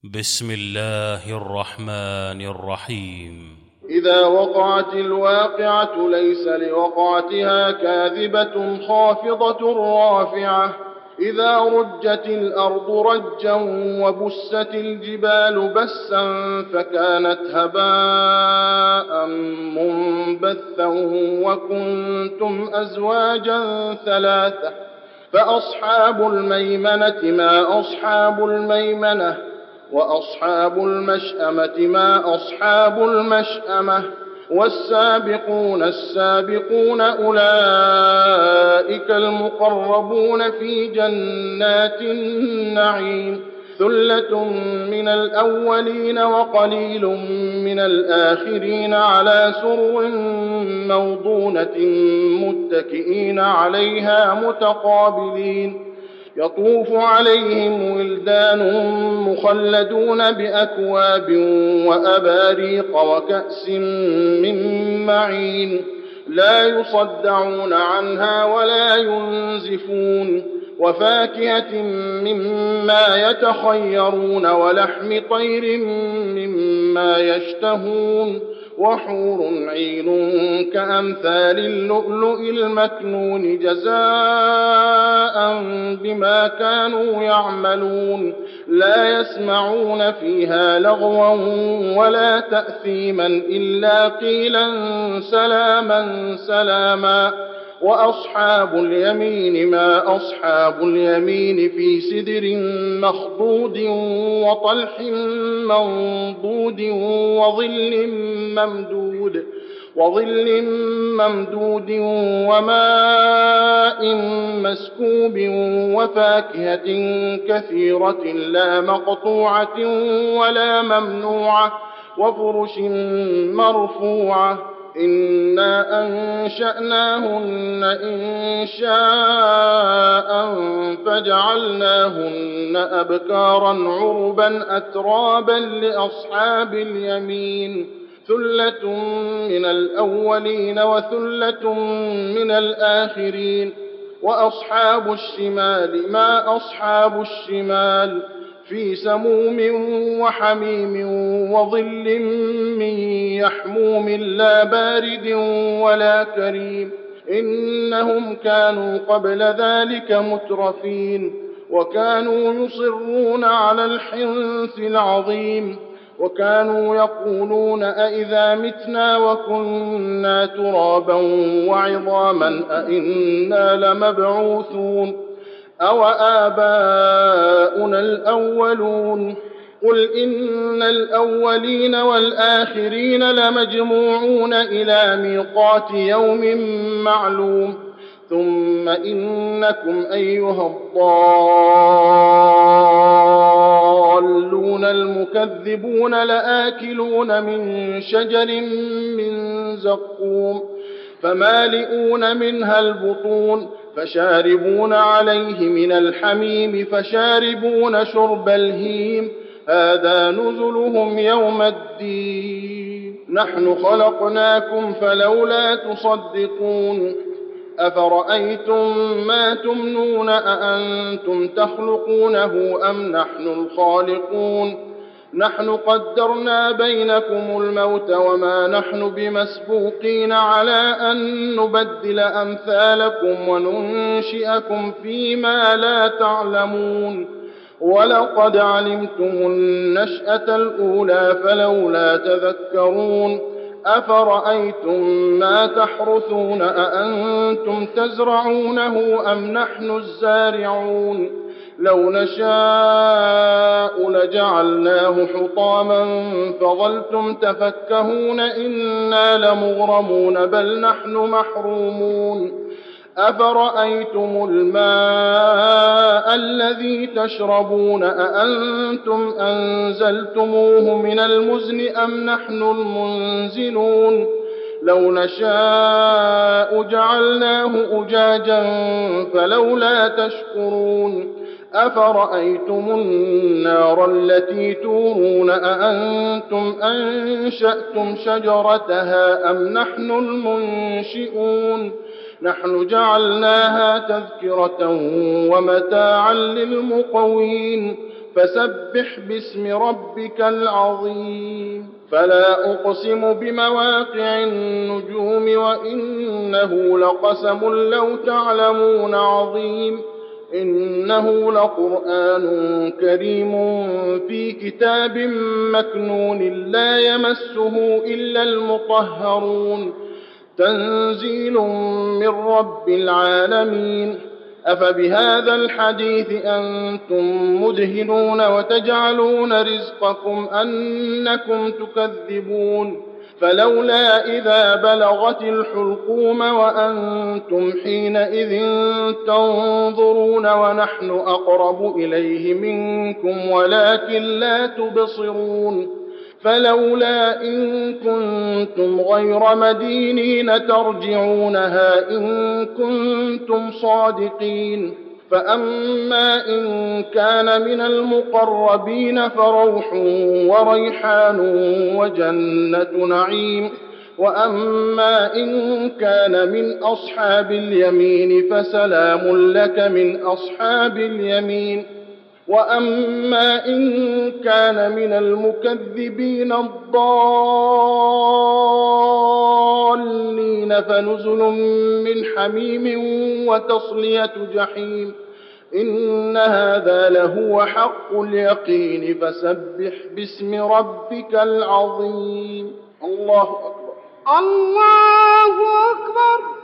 بسم الله الرحمن الرحيم. إذا وقعت الواقعة ليس لوقعتها كاذبة خافضة رافعة إذا رجت الأرض رجا وبست الجبال بسا فكانت هباء منبثا وكنتم أزواجا ثلاثة فأصحاب الميمنة ما أصحاب الميمنة وأصحاب المشأمة ما أصحاب المشأمة والسابقون السابقون أولئك المقربون في جنات النعيم ثلة من الأولين وقليل من الآخرين على سرر موضونة متكئين عليها متقابلين يطوف عليهم ولدان مخلدون بأكواب وأباريق وكأس من معين لا يصدعون عنها ولا ينزفون وفاكهة مما يتخيرون ولحم طير مما يشتهون وحور عين كأمثال اللؤلؤ المكنون جزاء بما كانوا يعملون لا يسمعون فيها لغوا ولا تأثيما إلا قيلا سلاما سلاما وأصحاب اليمين ما أصحاب اليمين في سدر مخضود وطلح منضود وظل ممدود وماء مسكوب وفاكهة كثيرة لا مقطوعة ولا ممنوعة وفرش مرفوعة إنا أنشأناهن إنشاء فجعلناهن أبكارا عربا أترابا لأصحاب اليمين ثلة من الأولين وثلة من الآخرين وأصحاب الشمال ما أصحاب الشمال في سموم وحميم وظل من يحموم لا بارد ولا كريم إنهم كانوا قبل ذلك مترفين وكانوا يصرون على الحنث العظيم وكانوا يقولون أئذا متنا وكنا ترابا وعظاما أئنا لمبعوثون أو آباؤنا الأولون قل إن الأولين والآخرين لمجموعون إلى ميقات يوم معلوم ثم إنكم أيها الضالون المكذبون لآكلون من شجر من زقوم فمالئون منها البطون فشاربون عليه من الحميم فشاربون شرب الهيم هذا نزلهم يوم الدين نحن خلقناكم فلولا تصدقون أفرأيتم ما تمنون أأنتم تخلقونه أم نحن الخالقون نحن قدرنا بينكم الموت وما نحن بمسبوقين على أن نبدل أمثالكم وننشئكم فيما لا تعلمون ولقد علمتم النشأة الأولى فلولا تذكرون أفرأيتم ما تحرثون أأنتم تزرعونه أم نحن الزارعون لو نشاء لجعلناه حطاما فظلتم تفكهون إنا لمغرمون بل نحن محرومون أفرأيتم الماء الذي تشربون أأنتم أنزلتموه من المزن أم نحن المنزلون لو نشاء جعلناه أجاجا فلولا تشكرون أفرأيتم النار التي تورون أأنتم أنشأتم شجرتها أم نحن المنشئون نحن جعلناها تذكرة ومتاعا للمقوين فسبح باسم ربك العظيم فلا أقسم بمواقع النجوم وإنه لقسم لو تعلمون عظيم إنه لقرآن كريم في كتاب مكنون لا يمسه إلا المطهرون تنزيل من رب العالمين أفبهذا الحديث أنتم مدهنون وتجعلون رزقكم أنكم تكذبون فلولا إذا بلغت الحلقوم وأنتم حينئذ تنظرون ونحن أقرب إليه منكم ولكن لا تبصرون فلولا إن كنتم غير مدينين ترجعونها إن كنتم صادقين فأما إن كان من المقربين فروح وريحان وجنة نعيم وأما إن كان من أصحاب اليمين فسلام لك من أصحاب اليمين وأما إن كان من المكذبين الضالين فنزل من حميم وتصلية جحيم إن هذا لهو حق اليقين فسبح باسم ربك العظيم الله أكبر الله أكبر.